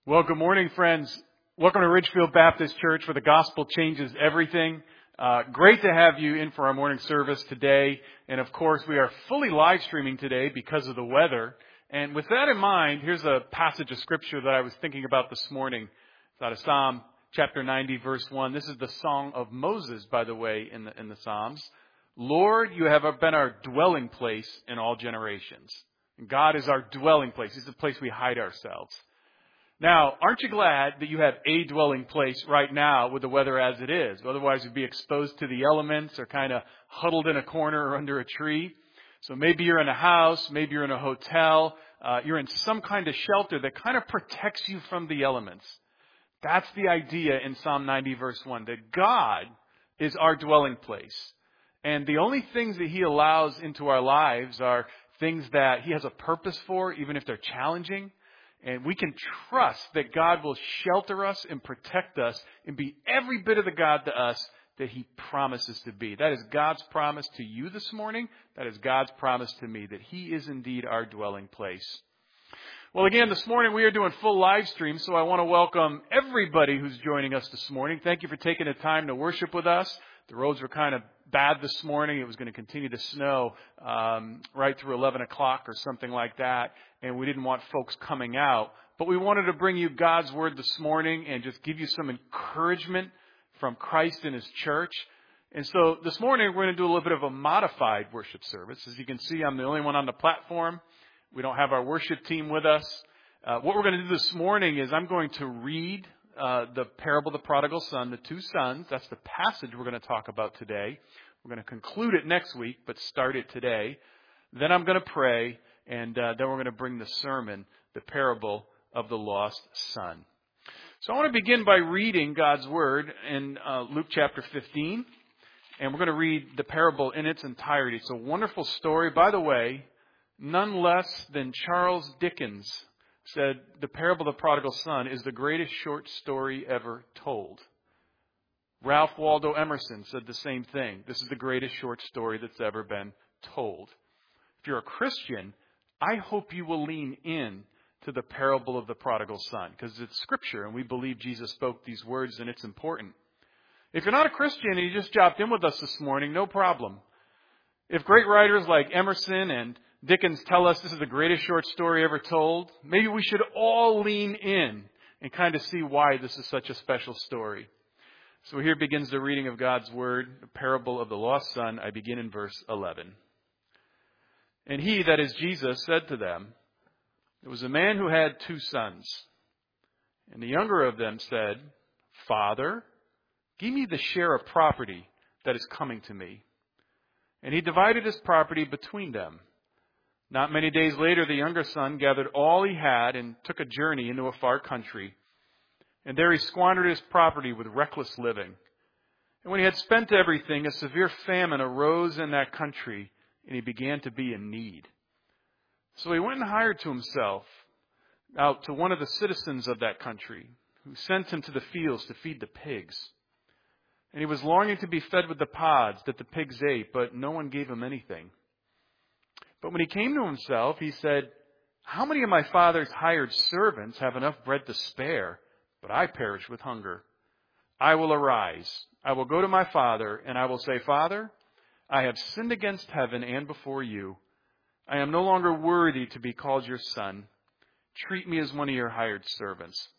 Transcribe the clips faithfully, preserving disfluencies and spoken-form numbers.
Well, good morning, friends. Welcome to Ridgefield Baptist Church, where the gospel changes everything. Uh, great to have you in for our morning service today. And of course, we are fully live streaming today because of the weather. And with that in mind, here's a passage of scripture that I was thinking about this morning. It's out of Psalm chapter ninety, verse one. This is the song of Moses, by the way, in the, in the Psalms. Lord, you have been our dwelling place in all generations. And God is our dwelling place. He's the place we hide ourselves. Now, aren't you glad that you have a dwelling place right now with the weather as it is? Otherwise, you'd be exposed to the elements or kind of huddled in a corner or under a tree. So maybe you're in a house, maybe you're in a hotel, uh, you're in some kind of shelter that kind of protects you from the elements. That's the idea in Psalm ninety, verse one, that God is our dwelling place. And the only things that He allows into our lives are things that He has a purpose for, even if they're challenging. And we can trust that God will shelter us and protect us and be every bit of the God to us that He promises to be. That is God's promise to you this morning. That is God's promise to me, that He is indeed our dwelling place. Well, again, this morning we are doing full live stream, so I want to welcome everybody who's joining us this morning. Thank you for taking the time to worship with us. The roads were kind of bad this morning. It was going to continue to snow um, right through eleven o'clock or something like that. And we didn't want folks coming out. But we wanted to bring you God's Word this morning and just give you some encouragement from Christ and His church. And so this morning we're going to do a little bit of a modified worship service. As you can see, I'm the only one on the platform. We don't have our worship team with us. Uh, what we're going to do this morning is I'm going to read Uh, the parable of the prodigal son, the two sons. That's the passage we're going to talk about today. We're going to conclude it next week, but start it today. Then I'm going to pray, and uh, then we're going to bring the sermon, the parable of the lost son. So I want to begin by reading God's Word in uh, Luke chapter fifteen, and we're going to read the parable in its entirety. It's a wonderful story. By the way, none less than Charles Dickens said the parable of the prodigal son is the greatest short story ever told. Ralph Waldo Emerson said the same thing. This is the greatest short story that's ever been told. If you're a Christian, I hope you will lean in to the parable of the prodigal son, because it's Scripture and we believe Jesus spoke these words and it's important. If you're not a Christian and you just dropped in with us this morning, no problem. If great writers like Emerson and Dickens tell us this is the greatest short story ever told, maybe we should all lean in and kind of see why this is such a special story. So here begins the reading of God's Word, the parable of the lost son. I begin in verse eleven. And he, that is Jesus, said to them, there was a man who had two sons. And the younger of them said, Father, give me the share of property that is coming to me. And he divided his property between them. Not many days later, the younger son gathered all he had and took a journey into a far country. And there he squandered his property with reckless living. And when he had spent everything, a severe famine arose in that country, and he began to be in need. So he went and hired to himself out to one of the citizens of that country, who sent him to the fields to feed the pigs. And he was longing to be fed with the pods that the pigs ate, but no one gave him anything. But when he came to himself, he said, how many of my father's hired servants have enough bread to spare, but I perish with hunger? I will arise. I will go to my father, and I will say, Father, I have sinned against heaven and before you. I am no longer worthy to be called your son. Treat me as one of your hired servants.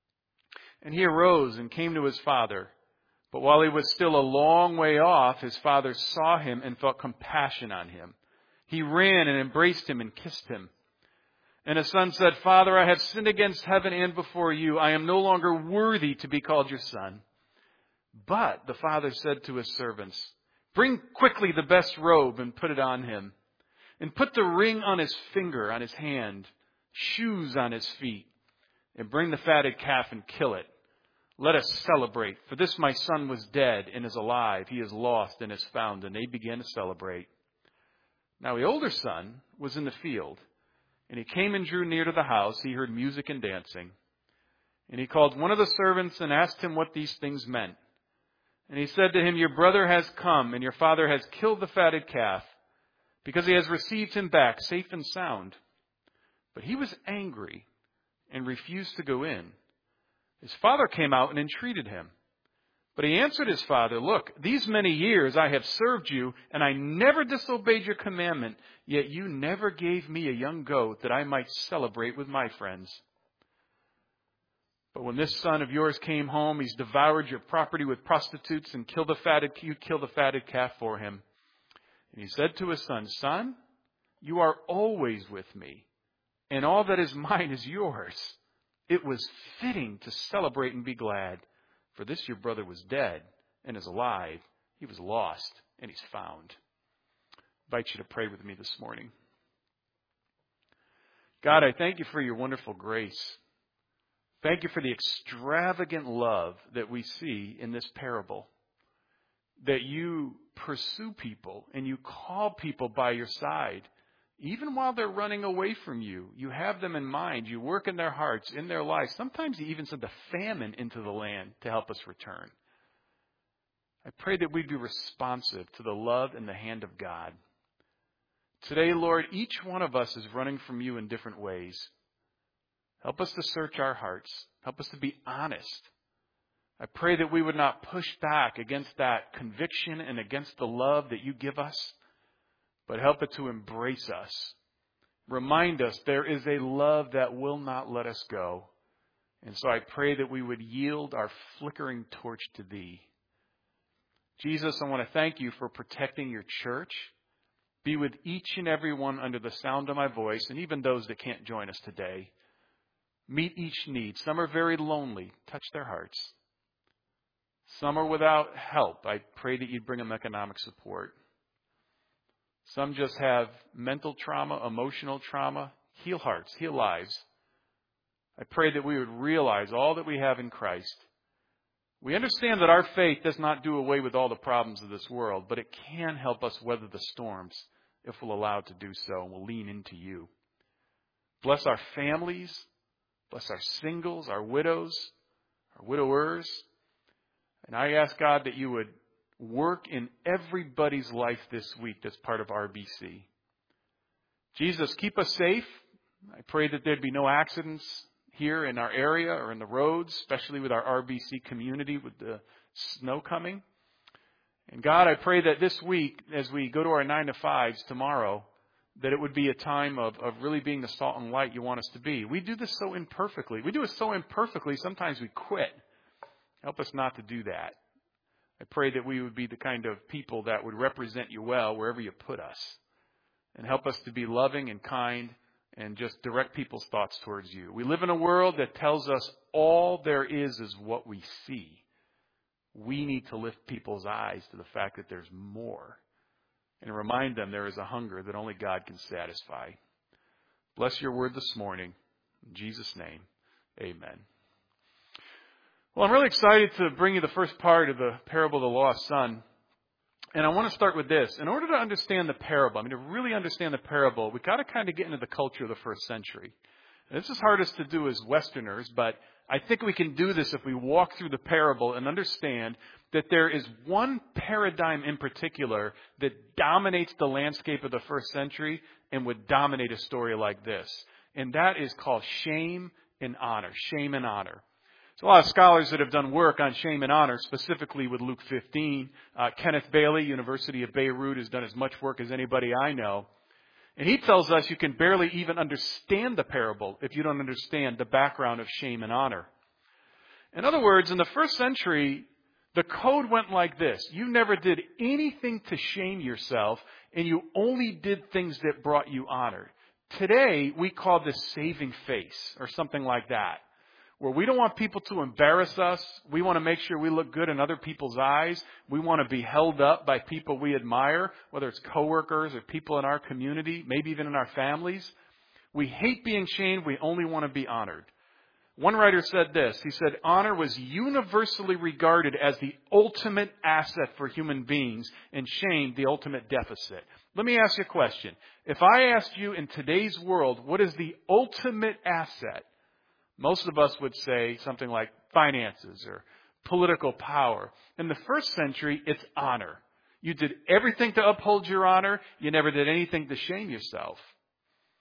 And he arose and came to his father. But while he was still a long way off, his father saw him and felt compassion on him. He ran and embraced him and kissed him. And his son said, Father, I have sinned against heaven and before you. I am no longer worthy to be called your son. But the father said to his servants, bring quickly the best robe and put it on him. And put the ring on his finger, on his hand, shoes on his feet. And bring the fatted calf and kill it. Let us celebrate. For this my son was dead and is alive. He is lost and is found. And they began to celebrate. Now the older son was in the field, and he came and drew near to the house. He heard music and dancing. And he called one of the servants and asked him what these things meant. And he said to him, your brother has come, and your father has killed the fatted calf, because he has received him back safe and sound. But he was angry and refused to go in. His father came out and entreated him. But he answered his father, look, these many years I have served you, and I never disobeyed your commandment, yet you never gave me a young goat that I might celebrate with my friends. But when this son of yours came home, he's devoured your property with prostitutes and killed the fatted, you killed the fatted calf for him. And he said to his son, son, you are always with me, and all that is mine is yours. It was fitting to celebrate and be glad. For this your brother was dead and is alive. He was lost and he's found. I invite you to pray with me this morning. God, I thank you for your wonderful grace. Thank you for the extravagant love that we see in this parable. That you pursue people and you call people by your side. Even while they're running away from you, you have them in mind. You work in their hearts, in their lives. Sometimes you even send the famine into the land to help us return. I pray that we'd be responsive to the love and the hand of God. Today, Lord, each one of us is running from you in different ways. Help us to search our hearts. Help us to be honest. I pray that we would not push back against that conviction and against the love that you give us, but help it to embrace us. Remind us there is a love that will not let us go. And so I pray that we would yield our flickering torch to thee. Jesus, I want to thank you for protecting your church. Be with each and every one under the sound of my voice, and even those that can't join us today. Meet each need. Some are very lonely. Touch their hearts. Some are without help. I pray that you'd bring them economic support. Some just have mental trauma, emotional trauma. Heal hearts, heal lives. I pray that we would realize all that we have in Christ. We understand that our faith does not do away with all the problems of this world, but it can help us weather the storms if we'll allow it to do so, and we'll lean into you. Bless our families. Bless our singles, our widows, our widowers. And I ask, God, that you would work in everybody's life this week that's part of R B C. Jesus, keep us safe. I pray that there'd be no accidents here in our area or in the roads, especially with our R B C community with the snow coming. And God, I pray that this week, as we go to our nine to fives tomorrow, that it would be a time of, of really being the salt and light you want us to be. We do this so imperfectly. We do it so imperfectly, sometimes we quit. Help us not to do that. I pray that we would be the kind of people that would represent you well wherever you put us. And help us to be loving and kind and just direct people's thoughts towards you. We live in a world that tells us all there is is what we see. We need to lift people's eyes to the fact that there's more. And remind them there is a hunger that only God can satisfy. Bless your word this morning. In Jesus' name, amen. Well, I'm really excited to bring you the first part of the parable of the lost son. And I want to start with this. In order to understand the parable, I mean, to really understand the parable, we've got to kind of get into the culture of the first century. And this is hardest to do as Westerners, but I think we can do this if we walk through the parable and understand that there is one paradigm in particular that dominates the landscape of the first century and would dominate a story like this. And that is called shame and honor. Shame and honor. There's a lot of scholars that have done work on shame and honor, specifically with Luke fifteen. Uh, Kenneth Bailey, University of Beirut, has done as much work as anybody I know. And he tells us you can barely even understand the parable if you don't understand the background of shame and honor. In other words, in the first century, the code went like this. You never did anything to shame yourself, and you only did things that brought you honor. Today, we call this saving face or something like that, where we don't want people to embarrass us. We want to make sure we look good in other people's eyes. We want to be held up by people we admire, whether it's coworkers or people in our community, maybe even in our families. We hate being shamed. We only want to be honored. One writer said this. He said, honor was universally regarded as the ultimate asset for human beings and shame the ultimate deficit. Let me ask you a question. If I asked you in today's world, what is the ultimate asset? Most of us would say something like finances or political power. In the first century, it's honor. You did everything to uphold your honor. You never did anything to shame yourself.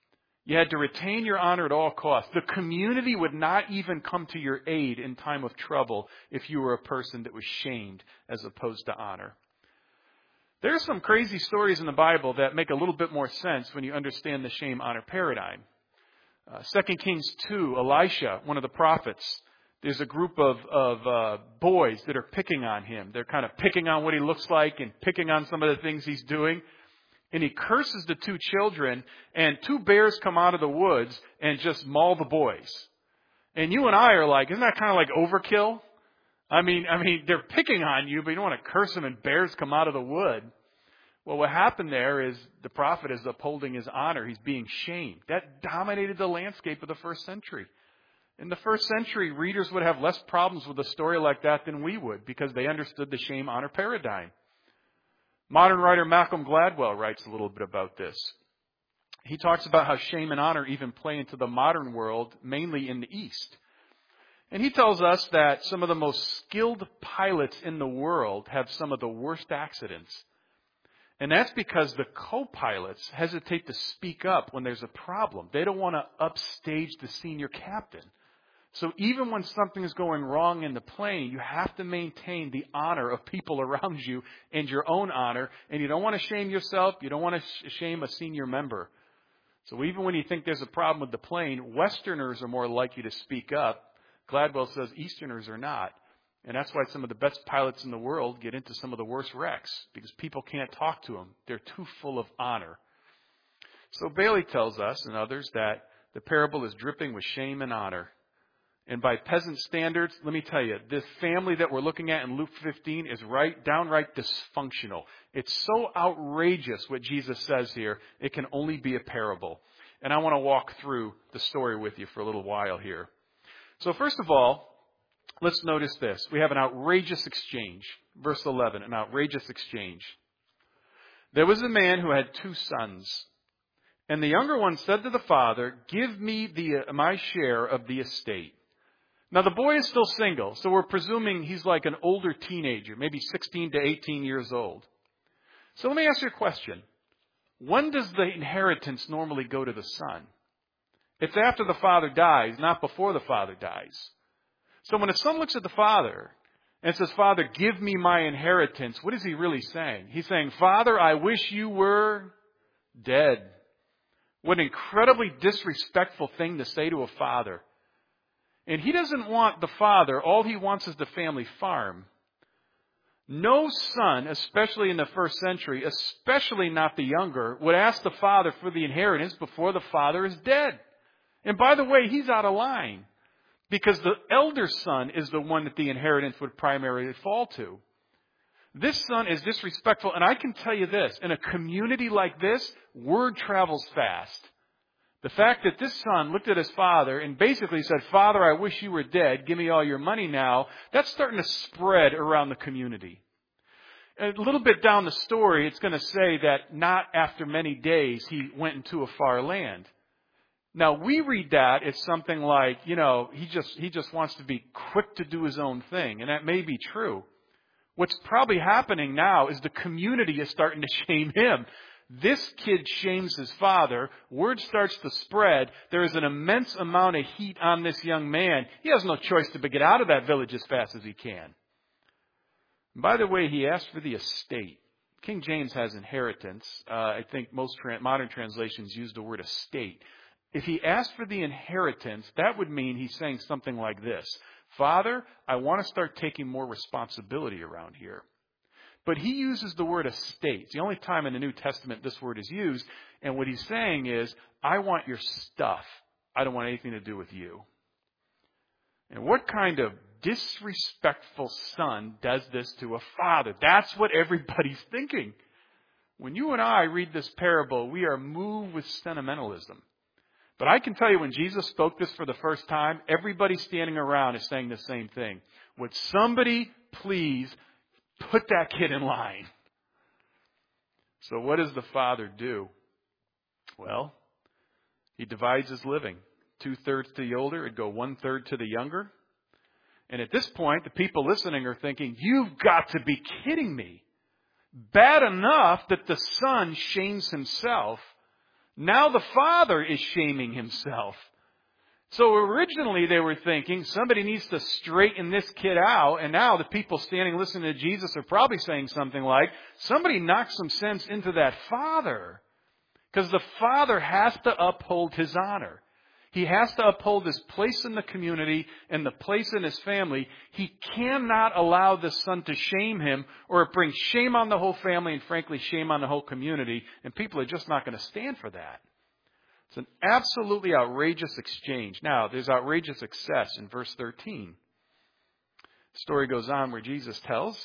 You had to retain your honor at all costs. The community would not even come to your aid in time of trouble if you were a person that was shamed as opposed to honor. There are some crazy stories in the Bible that make a little bit more sense when you understand the shame-honor paradigm. Uh, Second Kings two, Elisha, one of the prophets, there's a group of, of uh, boys that are picking on him. They're kind of picking on what he looks like and picking on some of the things he's doing. And he curses the two children, and two bears come out of the woods and just maul the boys. And you and I are like, isn't that kind of like overkill? I mean, I mean, they're picking on you, but you don't want to curse them and bears come out of the wood. Well, what happened there is the prophet is upholding his honor. He's being shamed. That dominated the landscape of the first century. In the first century, readers would have less problems with a story like that than we would because they understood the shame-honor paradigm. Modern writer Malcolm Gladwell writes a little bit about this. He talks about how shame and honor even play into the modern world, mainly in the East. And he tells us that some of the most skilled pilots in the world have some of the worst accidents. And that's because the co-pilots hesitate to speak up when there's a problem. They don't want to upstage the senior captain. So even when something is going wrong in the plane, you have to maintain the honor of people around you and your own honor. And you don't want to shame yourself. You don't want to shame a senior member. So even when you think there's a problem with the plane, Westerners are more likely to speak up. Gladwell says Easterners are not. And that's why some of the best pilots in the world get into some of the worst wrecks, because people can't talk to them. They're too full of honor. So Bailey tells us and others that the parable is dripping with shame and honor. And by peasant standards, let me tell you, this family that we're looking at in Luke fifteen is right, downright dysfunctional. It's so outrageous what Jesus says here, it can only be a parable. And I want to walk through the story with you for a little while here. So first of all, let's notice this. We have an outrageous exchange. Verse eleven, an outrageous exchange. There was a man who had two sons. And the younger one said to the father, "Give me the, uh, my share of the estate." Now, the boy is still single, so we're presuming he's like an older teenager, maybe sixteen to eighteen years old. So let me ask you a question. When does the inheritance normally go to the son? It's after the father dies, not before the father dies. So when a son looks at the father and says, "Father, give me my inheritance," what is he really saying? He's saying, "Father, I wish you were dead." What an incredibly disrespectful thing to say to a father. And he doesn't want the father. All he wants is the family farm. No son, especially in the first century, especially not the younger, would ask the father for the inheritance before the father is dead. And by the way, he's out of line, because the elder son is the one that the inheritance would primarily fall to. This son is disrespectful, and I can tell you this, in a community like this, word travels fast. The fact that this son looked at his father and basically said, "Father, I wish you were dead. Give me all your money now," that's starting to spread around the community. A little bit down the story, it's going to say that not after many days he went into a far land. Now, we read that as something like, you know, he just he just wants to be quick to do his own thing, and that may be true. What's probably happening now is the community is starting to shame him. This kid shames his father. Word starts to spread. There is an immense amount of heat on this young man. He has no choice to get out of that village as fast as he can. And by the way, he asked for the estate. King James has inheritance. Uh, I think most tra- modern translations use the word estate. If he asked for the inheritance, that would mean he's saying something like this: "Father, I want to start taking more responsibility around here." But he uses the word estate. It's the only time in the New Testament this word is used. And what he's saying is, I want your stuff. I don't want anything to do with you. And what kind of disrespectful son does this to a father? That's what everybody's thinking. When you and I read this parable, we are moved with sentimentalism. But I can tell you, when Jesus spoke this for the first time, everybody standing around is saying the same thing. Would somebody please put that kid in line? So what does the father do? Well, he divides his living. Two-thirds to the older, it'd go one-third to the younger. And at this point, the people listening are thinking, "You've got to be kidding me. Bad enough that the son shames himself. Now the father is shaming himself. So originally they were thinking somebody needs to straighten this kid out, and now the people standing listening to Jesus are probably saying something like, somebody knock some sense into that father. Because the father has to uphold his honor. He has to uphold his place in the community and the place in his family. He cannot allow the son to shame him, or it brings shame on the whole family and frankly shame on the whole community, and people are just not going to stand for that. It's an absolutely outrageous exchange. Now, there's outrageous excess in verse thirteen. The story goes on where Jesus tells,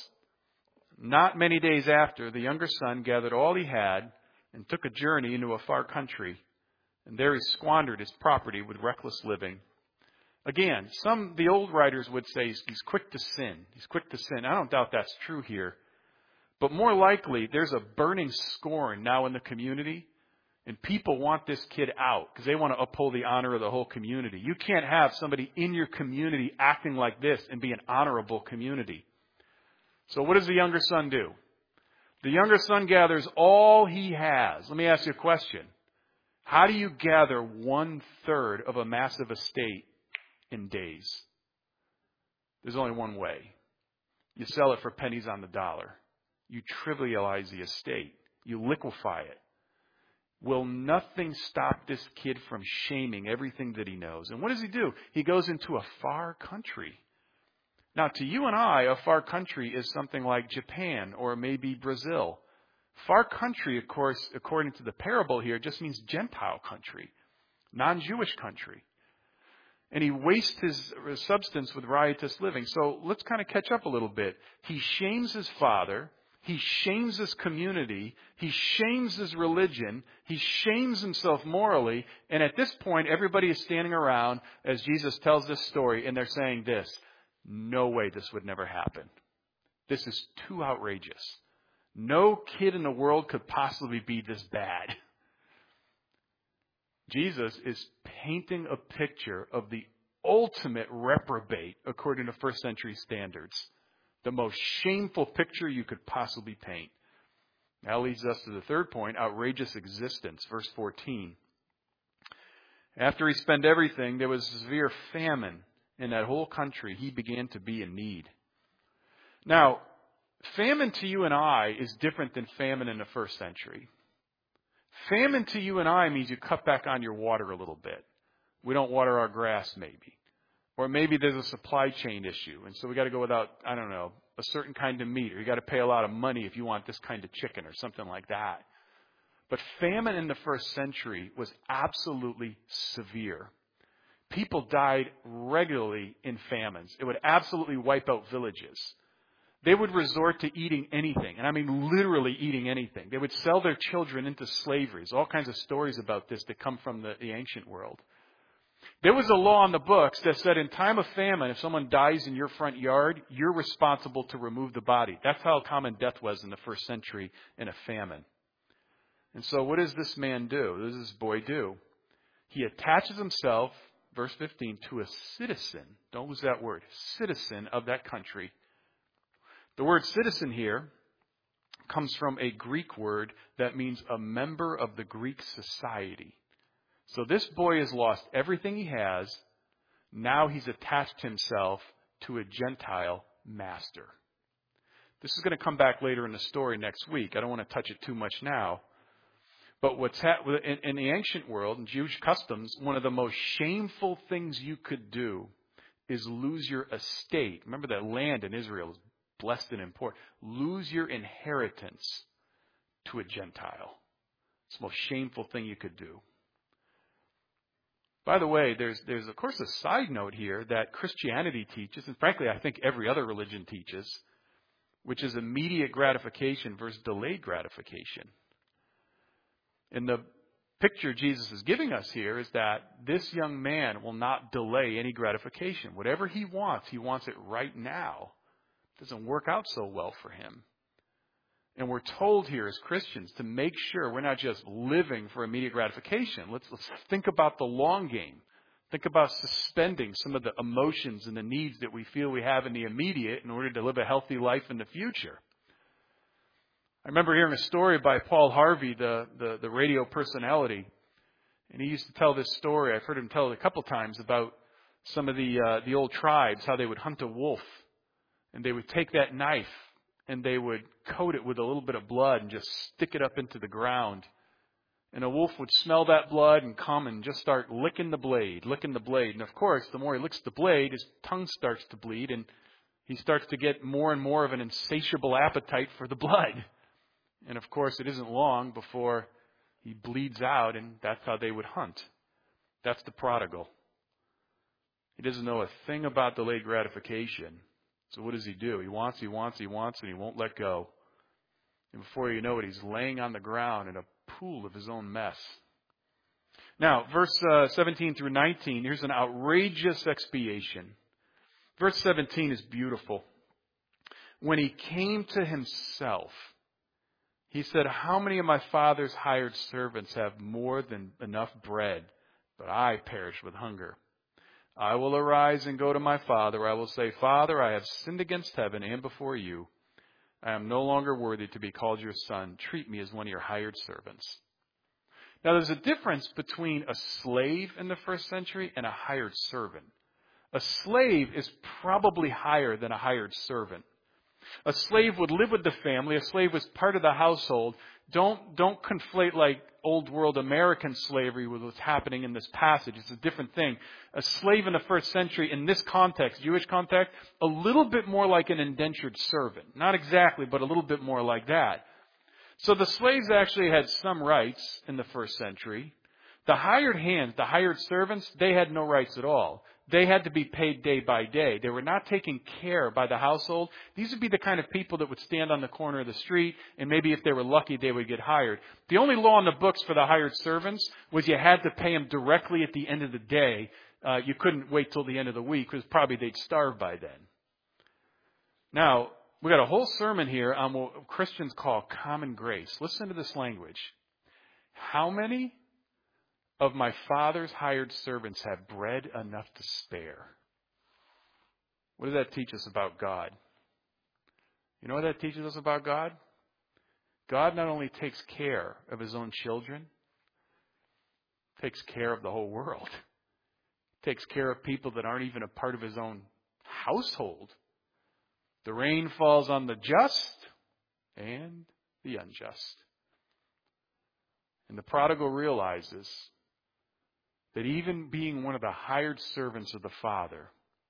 not many days after, the younger son gathered all he had and took a journey into a far country. And there he squandered his property with reckless living. Again, some, the old writers would say he's, he's quick to sin. He's quick to sin. I don't doubt that's true here. But more likely, there's a burning scorn now in the community. And people want this kid out because they want to uphold the honor of the whole community. You can't have somebody in your community acting like this and be an honorable community. So what does the younger son do? The younger son gathers all he has. Let me ask you a question. How do you gather one third of a massive estate in days? There's only one way. You sell it for pennies on the dollar. You trivialize the estate. You liquefy it. Will nothing stop this kid from shaming everything that he knows? And what does he do? He goes into a far country. Now, to you and I, a far country is something like Japan or maybe Brazil. Far country, of course, according to the parable here, just means Gentile country, non-Jewish country. And he wastes his substance with riotous living. So let's kind of catch up a little bit. He shames his father. He shames his community. He shames his religion. He shames himself morally. And at this point, everybody is standing around as Jesus tells this story, and they're saying this, no way this would never happen. This is too outrageous. No kid in the world could possibly be this bad. Jesus is painting a picture of the ultimate reprobate according to first century standards. The most shameful picture you could possibly paint. That leads us to the third point, outrageous existence, verse fourteen. After he spent everything, there was severe famine in that whole country. He began to be in need. Now, famine to you and I is different than famine in the first century. Famine to you and I means you cut back on your water a little bit. We don't water our grass maybe. Or maybe there's a supply chain issue, and so we got to go without, I don't know, a certain kind of meat, or you got to pay a lot of money if you want this kind of chicken or something like that. But famine in the first century was absolutely severe. People died regularly in famines. It would absolutely wipe out villages. They would resort to eating anything, and I mean literally eating anything. They would sell their children into slavery. There's all kinds of stories about this that come from the, the ancient world. There was a law in the books that said in time of famine, if someone dies in your front yard, you're responsible to remove the body. That's how common death was in the first century in a famine. And so what does this man do? What does this boy do? He attaches himself, verse fifteen, to a citizen. Don't lose that word. Citizen of that country. The word citizen here comes from a Greek word that means a member of the Greek society. So this boy has lost everything he has. Now he's attached himself to a Gentile master. This is going to come back later in the story next week. I don't want to touch it too much now. But what's ha- in, in the ancient world, in Jewish customs, one of the most shameful things you could do is lose your estate. Remember that land in Israel is blessed and important. Lose your inheritance to a Gentile. It's the most shameful thing you could do. By the way, there's, there's of course a side note here that Christianity teaches, and frankly I think every other religion teaches, which is immediate gratification versus delayed gratification. And the picture Jesus is giving us here is that this young man will not delay any gratification. Whatever he wants, he wants it right now. It doesn't work out so well for him. And we're told here as Christians to make sure we're not just living for immediate gratification. Let's, let's think about the long game. Think about suspending some of the emotions and the needs that we feel we have in the immediate in order to live a healthy life in the future. I remember hearing a story by Paul Harvey, the, the, the radio personality. And he used to tell this story. I've heard him tell it a couple times about some of the uh, the old tribes, how they would hunt a wolf. And they would take that knife and they would coat it with a little bit of blood and just stick it up into the ground. And a wolf would smell that blood and come and just start licking the blade, licking the blade. And of course, the more he licks the blade, his tongue starts to bleed and he starts to get more and more of an insatiable appetite for the blood. And of course, it isn't long before he bleeds out, and that's how they would hunt. That's the prodigal. He doesn't know a thing about delayed gratification. So what does he do? He wants, he wants, he wants, and he won't let go. And before you know it, he's laying on the ground in a pool of his own mess. Now, verse uh, seventeen through nineteen, here's an outrageous expiation. Verse seventeen is beautiful. When he came to himself, he said, how many of my father's hired servants have more than enough bread, but I perish with hunger? I will arise and go to my father. I will say, Father, I have sinned against heaven and before you. I am no longer worthy to be called your son. Treat me as one of your hired servants. Now, there's a difference between a slave in the first century and a hired servant. A slave is probably higher than a hired servant. A slave would live with the family. A slave was part of the household. Don't, don't conflate like old world American slavery with what's happening in this passage. It's a different thing. A slave in the first century, in this context, Jewish context, a little bit more like an indentured servant. Not exactly, but a little bit more like that. So the slaves actually had some rights in the first century. The hired hands, the hired servants, they had no rights at all. They had to be paid day by day. They were not taken care by the household. These would be the kind of people that would stand on the corner of the street, and maybe if they were lucky, they would get hired. The only law in the books for the hired servants was you had to pay them directly at the end of the day. Uh, you couldn't wait till the end of the week, because probably they'd starve by then. Now, we got a whole sermon here on what Christians call common grace. Listen to this language. How many of my father's hired servants have bread enough to spare? What does that teach us about God? You know what that teaches us about God? God not only takes care of his own children, takes care of the whole world. Takes care of people that aren't even a part of his own household. The rain falls on the just and the unjust. And the prodigal realizes that even being one of the hired servants of the Father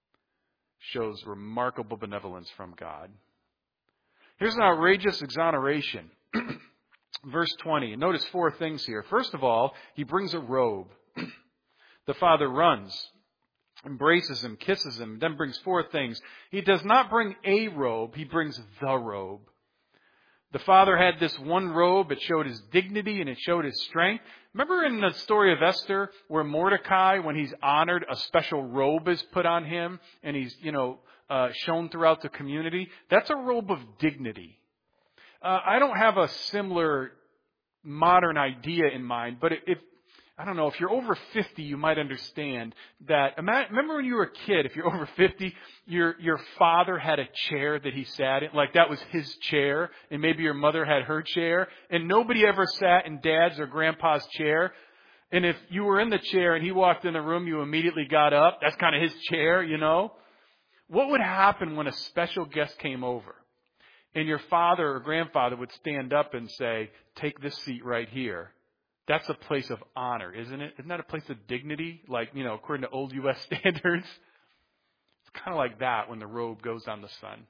shows remarkable benevolence from God. Here's an outrageous exoneration. Verse twenty. Notice four things here. First of all, he brings a robe. The Father runs, embraces him, kisses him, then brings four things. He does not bring a robe, he brings the robe. The Father had this one robe. It showed his dignity and it showed his strength. Remember in the story of Esther where Mordecai, when he's honored, a special robe is put on him and he's, you know, uh, shown throughout the community? That's a robe of dignity. Uh, I don't have a similar modern idea in mind, but if, I don't know, if you're over fifty, you might understand that. Remember when you were a kid, if you're over fifty, your your father had a chair that he sat in, like that was his chair, and maybe your mother had her chair, and nobody ever sat in dad's or grandpa's chair. And if you were in the chair and he walked in the room, you immediately got up. That's kind of his chair, you know. What would happen when a special guest came over? And your father or grandfather would stand up and say, take this seat right here. That's a place of honor, isn't it? Isn't that a place of dignity? Like, you know, according to old U S standards. It's kind of like that when the robe goes on the son.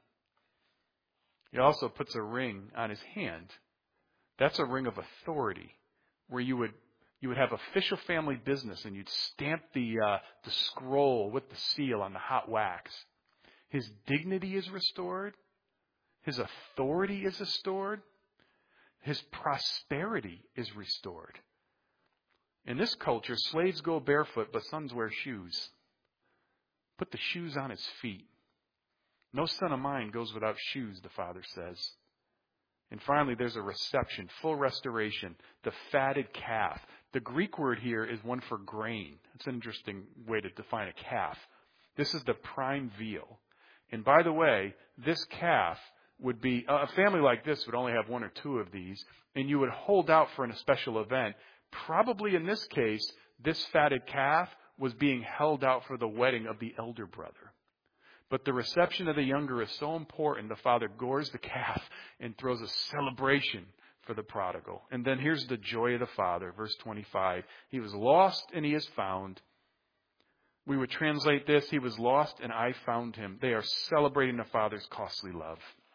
He also puts a ring on his hand. That's a ring of authority, where you would you would have official family business and you'd stamp the uh, the scroll with the seal on the hot wax. His dignity is restored. His authority is restored. His prosperity is restored. In this culture, slaves go barefoot, but sons wear shoes. Put the shoes on his feet. No son of mine goes without shoes, the Father says. And finally, there's a reception, full restoration, the fatted calf. The Greek word here is one for grain. It's an interesting way to define a calf. This is the prime veal. And by the way, this calf would be, a family like this would only have one or two of these, and you would hold out for a special event. Probably in this case, this fatted calf was being held out for the wedding of the elder brother. But the reception of the younger is so important, the father gores the calf and throws a celebration for the prodigal. And then here's the joy of the father, verse twenty-five. He was lost and he is found. We would translate this, he was lost and I found him. They are celebrating the father's costly love.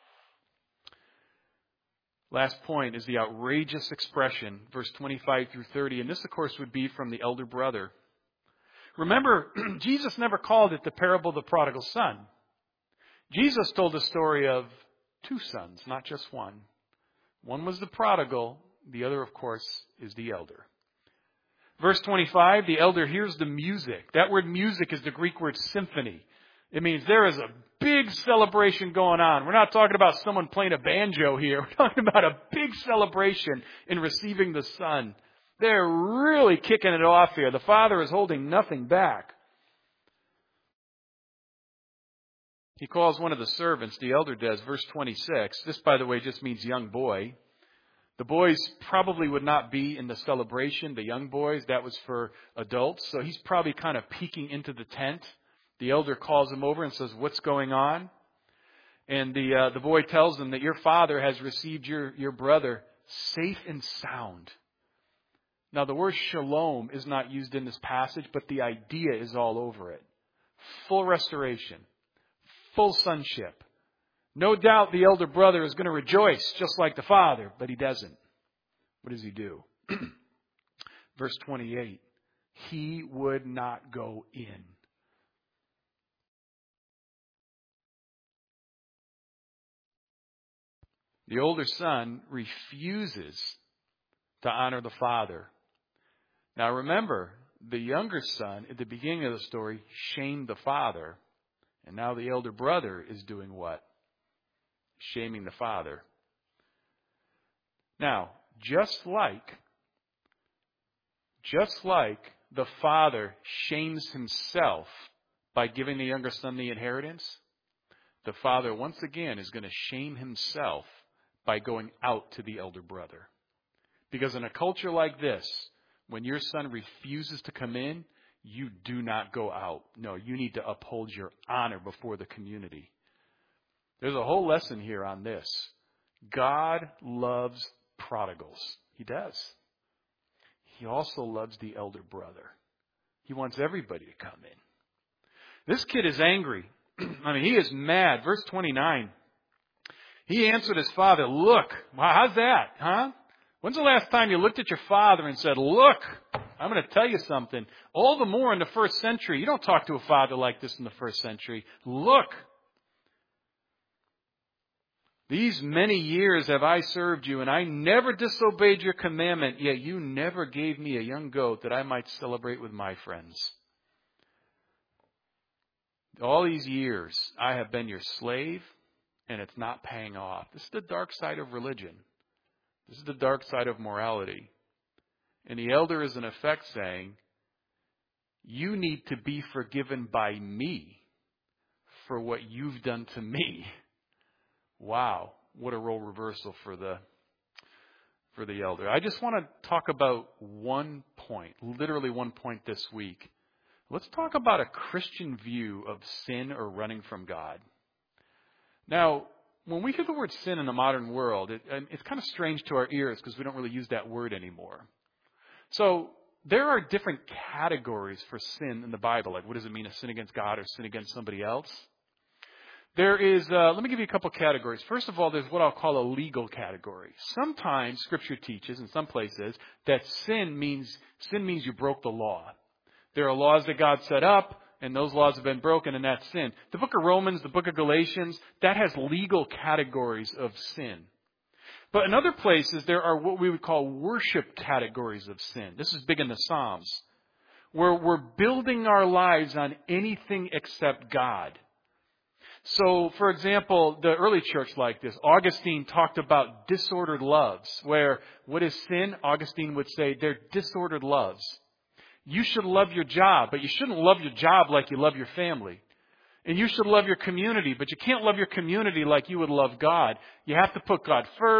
Last point is the outrageous expression, verse twenty-five through thirty. And this, of course, would be from the elder brother. Remember, Jesus never called it the parable of the prodigal son. Jesus told the story of two sons, not just one. One was the prodigal. The other, of course, is the elder. Verse twenty-five, the elder hears the music. That word music is the Greek word symphony. It means there is a big celebration going on. We're not talking about someone playing a banjo here. We're talking about a big celebration in receiving the son. They're really kicking it off here. The father is holding nothing back. He calls one of the servants, the elder does, verse twenty-six. This, by the way, just means young boy. The boys probably would not be in the celebration, the young boys. That was for adults. So he's probably kind of peeking into the tent. The elder calls him over and says, what's going on? And the uh, the boy tells him that your father has received your, your brother safe and sound. Now, the word shalom is not used in this passage, but the idea is all over it. Full restoration. Full sonship. No doubt the elder brother is going to rejoice just like the father, but he doesn't. What does he do? Verse twenty-eight. He would not go in. The older son refuses to honor the father. Now remember, the younger son at the beginning of the story shamed the father. And now the elder brother is doing what? Shaming the father. Now, just like, just like the father shames himself by giving the younger son the inheritance, the father once again is going to shame himself by going out to the elder brother. Because in a culture like this, when your son refuses to come in, you do not go out. No, you need to uphold your honor before the community. There's a whole lesson here on this. God loves prodigals. He does. He also loves the elder brother. He wants everybody to come in. This kid is angry. I mean, he is mad. Verse twenty-nine. He answered his father, look, how's that, huh? When's the last time you looked at your father and said, look, I'm going to tell you something. All the more in the first century. You don't talk to a father like this in the first century. Look. These many years have I served you, and I never disobeyed your commandment, yet you never gave me a young goat that I might celebrate with my friends. All these years, I have been your slave, and it's not paying off. This is the dark side of religion. This is the dark side of morality. And the elder is in effect saying, you need to be forgiven by me for what you've done to me. Wow, what a role reversal for the for the elder. I just want to talk about one point, literally one point this week. Let's talk about a Christian view of sin or running from God. Now, when we hear the word sin in the modern world, it, it's kind of strange to our ears because we don't really use that word anymore. So there are different categories for sin in the Bible. Like, what does it mean to sin against God or sin against somebody else? There is, uh, let me give you a couple categories. First of all, there's what I'll call a legal category. Sometimes Scripture teaches, in some places, that sin means sin means you broke the law. There are laws that God set up, and those laws have been broken, and that's sin. The book of Romans, the book of Galatians, that has legal categories of sin. But in other places, there are what we would call worship categories of sin. This is big in the Psalms, where we're building our lives on anything except God. So, for example, the early church like this. Augustine talked about disordered loves, where what is sin? Augustine would say they're disordered loves. You should love your job, but you shouldn't love your job like you love your family. And you should love your community, but you can't love your community like you would love God. You have to put God first.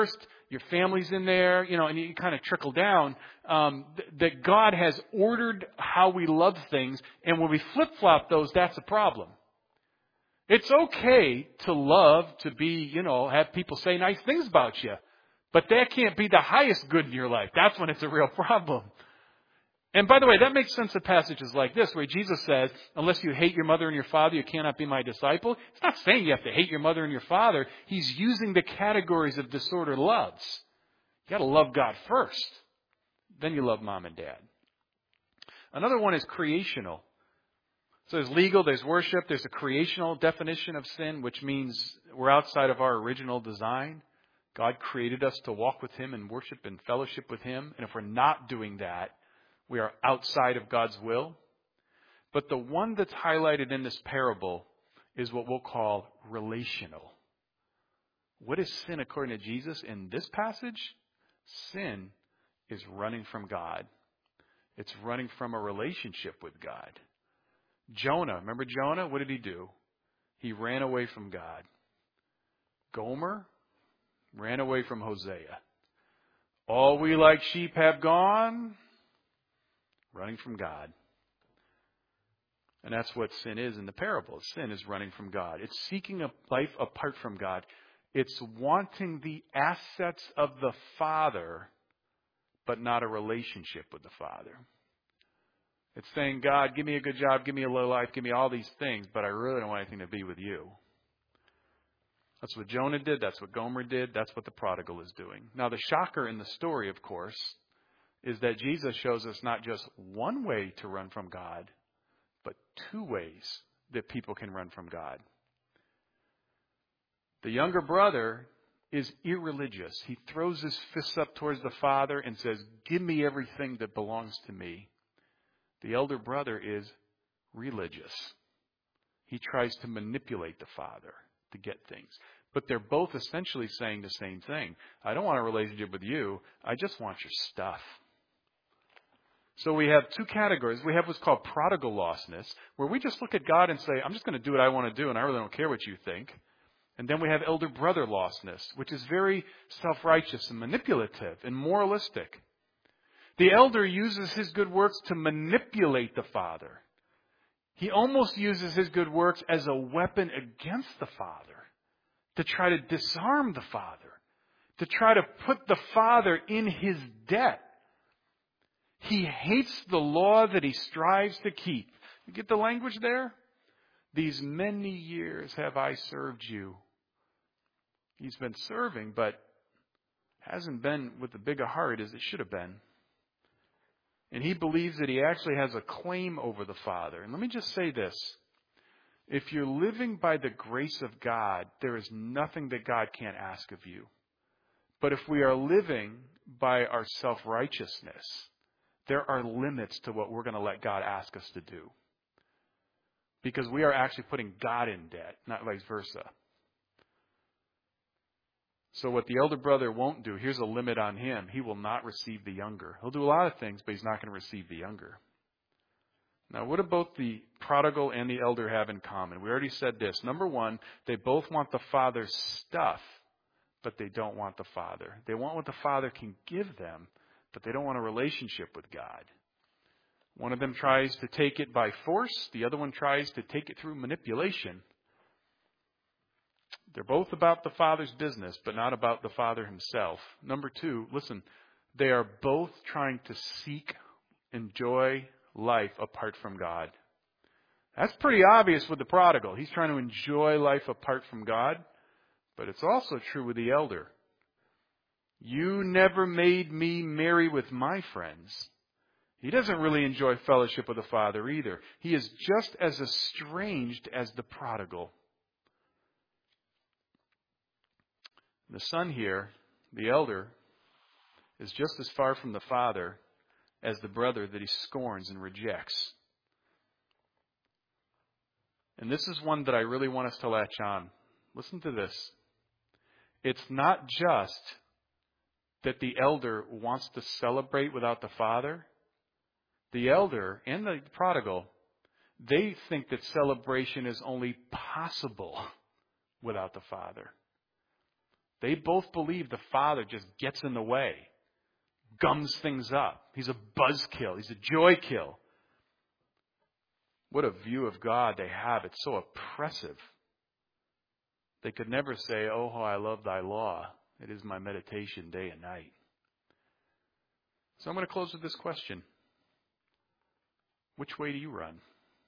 your family's in there, you know, and you kind of trickle down, um, th- that God has ordered how we love things, and when we flip-flop those, that's a problem. It's okay to love, to be, you know, have people say nice things about you, but that can't be the highest good in your life. That's when it's a real problem. And by the way, that makes sense of passages like this, where Jesus says, unless you hate your mother and your father, you cannot be my disciple. It's not saying you have to hate your mother and your father. He's using the categories of disordered loves. You got to love God first. Then you love mom and dad. Another one is creational. So there's legal, there's worship, there's a creational definition of sin, which means we're outside of our original design. God created us to walk with Him and worship and fellowship with Him. And if we're not doing that, we are outside of God's will. But the one that's highlighted in this parable is what we'll call relational. What is sin according to Jesus in this passage? Sin is running from God. It's running from a relationship with God. Jonah, remember Jonah? What did he do? He ran away from God. Gomer ran away from Hosea. All we like sheep have gone. Running from God. And that's what sin is in the parable. Sin is running from God. It's seeking a life apart from God. It's wanting the assets of the Father, but not a relationship with the Father. It's saying, God, give me a good job, give me a low life, give me all these things, but I really don't want anything to be with you. That's what Jonah did. That's what Gomer did. That's what the prodigal is doing. Now, the shocker in the story, of course, is that Jesus shows us not just one way to run from God, but two ways that people can run from God. The younger brother is irreligious. He throws his fists up towards the father and says, give me everything that belongs to me. The elder brother is religious. He tries to manipulate the father to get things. But they're both essentially saying the same thing. I don't want a relationship with you. I just want your stuff. So we have two categories. We have what's called prodigal lostness, where we just look at God and say, I'm just going to do what I want to do, and I really don't care what you think. And then we have elder brother lostness, which is very self-righteous and manipulative and moralistic. The elder uses his good works to manipulate the father. He almost uses his good works as a weapon against the father, to try to disarm the father, to try to put the father in his debt. He hates the law that he strives to keep. You get the language there? These many years have I served you. He's been serving, but hasn't been with the big a heart as it should have been. And he believes that he actually has a claim over the Father. And let me just say this. If you're living by the grace of God, there is nothing that God can't ask of you. But if we are living by our self-righteousness, there are limits to what we're going to let God ask us to do. Because we are actually putting God in debt, not vice versa. So what the elder brother won't do, here's a limit on him. He will not receive the younger. He'll do a lot of things, but he's not going to receive the younger. Now, what do both the prodigal and the elder have in common? We already said this. Number one, they both want the father's stuff, but they don't want the father. They want what the father can give them, but they don't want a relationship with God. One of them tries to take it by force. The other one tries to take it through manipulation. They're both about the Father's business, but not about the Father himself. Number two, listen, they are both trying to seek, enjoy life apart from God. That's pretty obvious with the prodigal. He's trying to enjoy life apart from God, but it's also true with the elder. You never made me merry with my friends. He doesn't really enjoy fellowship with the Father either. He is just as estranged as the prodigal. The son here, the elder, is just as far from the father as the brother that he scorns and rejects. And this is one that I really want us to latch on. Listen to this. It's not just that the elder wants to celebrate without the father. The elder and the prodigal, they think that celebration is only possible without the father. They both believe the Father just gets in the way, gums things up. He's a buzzkill. He's a joy kill. What a view of God they have. It's so oppressive. They could never say, oh, how I love thy law. It is my meditation day and night. So I'm going to close with this question. Which way do you run?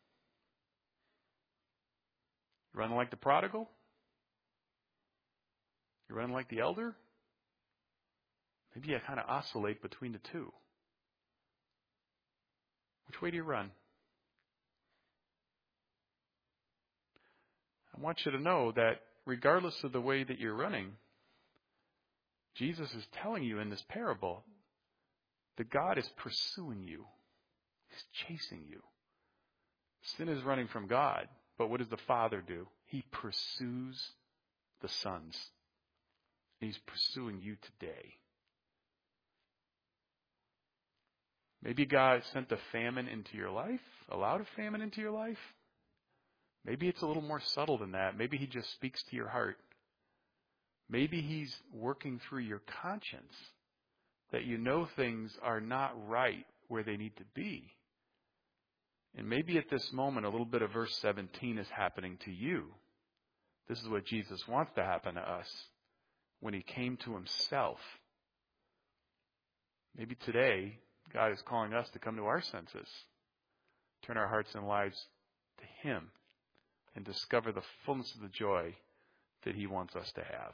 You run like the prodigal? You run like the elder? Maybe you kind of oscillate between the two. Which way do you run? I want you to know that regardless of the way that you're running, Jesus is telling you in this parable that God is pursuing you. He's chasing you. Sin is running from God, but what does the Father do? He pursues the sons. He's pursuing you today. Maybe God sent a famine into your life, allowed a famine into your life. Maybe it's a little more subtle than that. Maybe He just speaks to your heart. Maybe He's working through your conscience that you know things are not right where they need to be. And maybe at this moment, a little bit of verse seventeen is happening to you. This is what Jesus wants to happen to us when He came to Himself. Maybe today, God is calling us to come to our senses, turn our hearts and lives to Him, and discover the fullness of the joy that He wants us to have.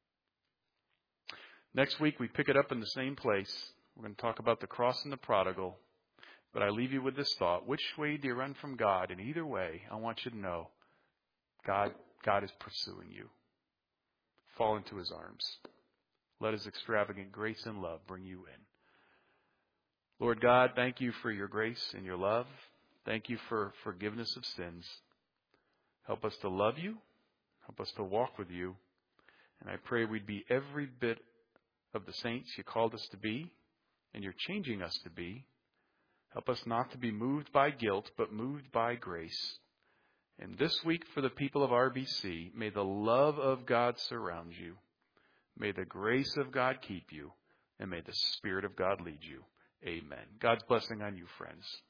Next week, we pick it up in the same place. We're going to talk about the cross and the prodigal. But I leave you with this thought. Which way do you run from God? And either way, I want you to know God, God is pursuing you. Fall into His arms. Let His extravagant grace and love bring you in. Lord God, thank You for Your grace and Your love. Thank You for forgiveness of sins. Help us to love You. Help us to walk with You. And I pray we'd be every bit of the saints You called us to be, and You're changing us to be. Help us not to be moved by guilt, but moved by grace. And this week for the people of R B C, may the love of God surround you. May the grace of God keep you. And may the Spirit of God lead you. Amen. God's blessing on you, friends.